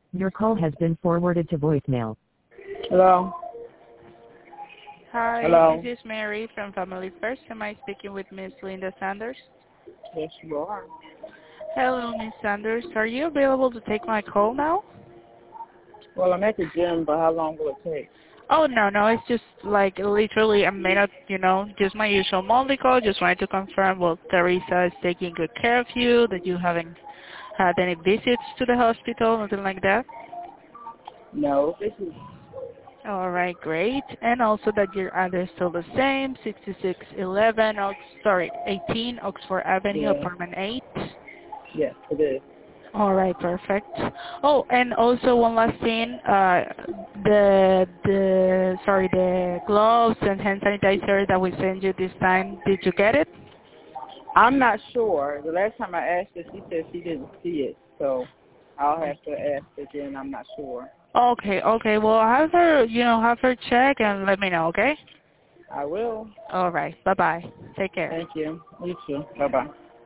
Your call has been forwarded to voicemail. Hello? Hi, Hello? this is Mary from Family First. Am I speaking with Miss Linda Sanders? Yes, you are. Hello, Miss Sanders. Are you available to take my call now? Well, I'm at the gym, but how long will it take? Oh, no, it's just like literally a minute, just my usual monthly call. Just wanted to confirm, well, Teresa is taking good care of you, that you haven't had any visits to the hospital, nothing like that. No, this is, All right, great. And also that your address is still the same, 6611, 18 Oxford Avenue, yeah, apartment 8. yes, it is. All right, perfect. Oh, and also one last thing, the gloves and hand sanitizer that we sent you this time, did you get it? I'm not sure. The last time I asked her, she said she didn't see it, so I'll have to ask again. I'm not sure. Okay. Well, have her check and let me know, okay? I will. All right. Bye-bye. Take care. Thank you. You too. Bye-bye.